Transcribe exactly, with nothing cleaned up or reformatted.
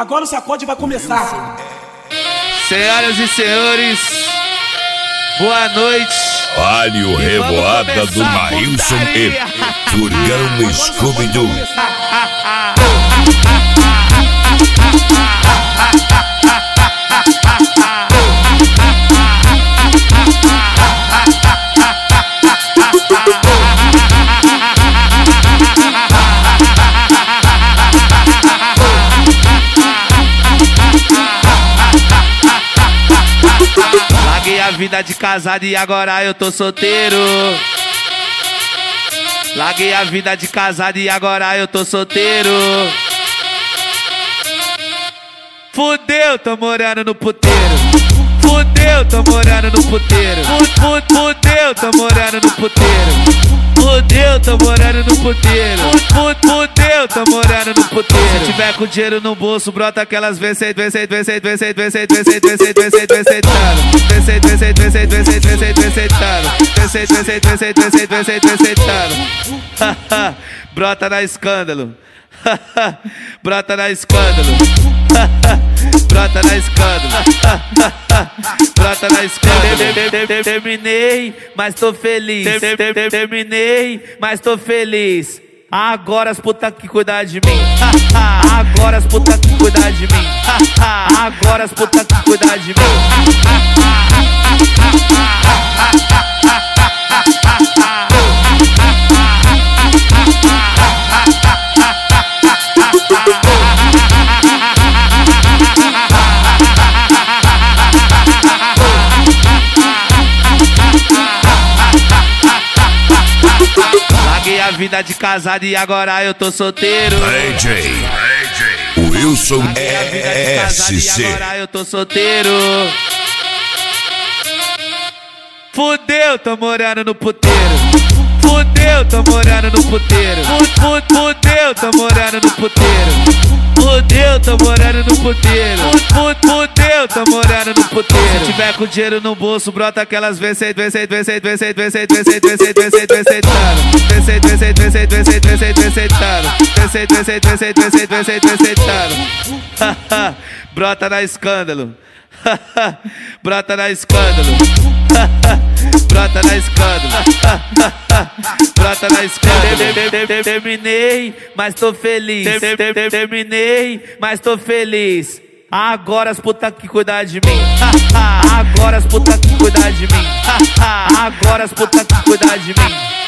Agora o sacode vai começar. Senhoras e senhores, boa noite. Alho Revoada do Maílson e Furgão Scooby-Doo. Larguei a vida de casado e agora eu tô solteiro. Larguei a vida de casado e agora eu tô solteiro. Fudeu, tô morando no puteiro. Fudeu, tô morando no puteiro. Fudeu, tô morando no puteiro. Fudeu, tô morando no puteiro. Fudeu, tô morando no puteiro. Se tiver com dinheiro no bolso, brota aquelas vezes, vezes, vezes, vezes, vezes, vezes, vezes, vezes, vezes, vezes, vezes, vezes, vezes, vezes, vezes, vezes, vezes, vezes, vezes, brota na escândalo. Brota na escândalo. Brota na escândalo. Brota na escândalo. Terminei, mas tô feliz. Terminei, mas tô feliz. Agora as putas que cuidar de mim. Agora as putas que cuidar de mim. Agora as putas que cuidar de mim. Larguei a vida de casado e agora eu tô solteiro. D J Wilson S C. E agora eu tô solteiro. Fudeu, tô morando no puteiro. Fudeu, tô morando no puteiro. Fudeu, tô morando no puteiro. Fudeu, tô morando no puteiro. Fudeu, tô morando no puteiro. Se tiver com dinheiro no bolso, brota aquelas vezes, vezes, vezes, vezes, vezes, vezes, vezes, vezes, vezes, vezes, vezes, vezes, vezes, vezes, vezes, vezes, brota na escândalo. Brota na escândalo. Brota na escândalo. Brota na escândalo. Terminei, mas tô feliz. Terminei, mas tô feliz. Agora as putas que cuidar de mim. Agora as putas que cuidar de mim. Agora as putas que cuidar de mim.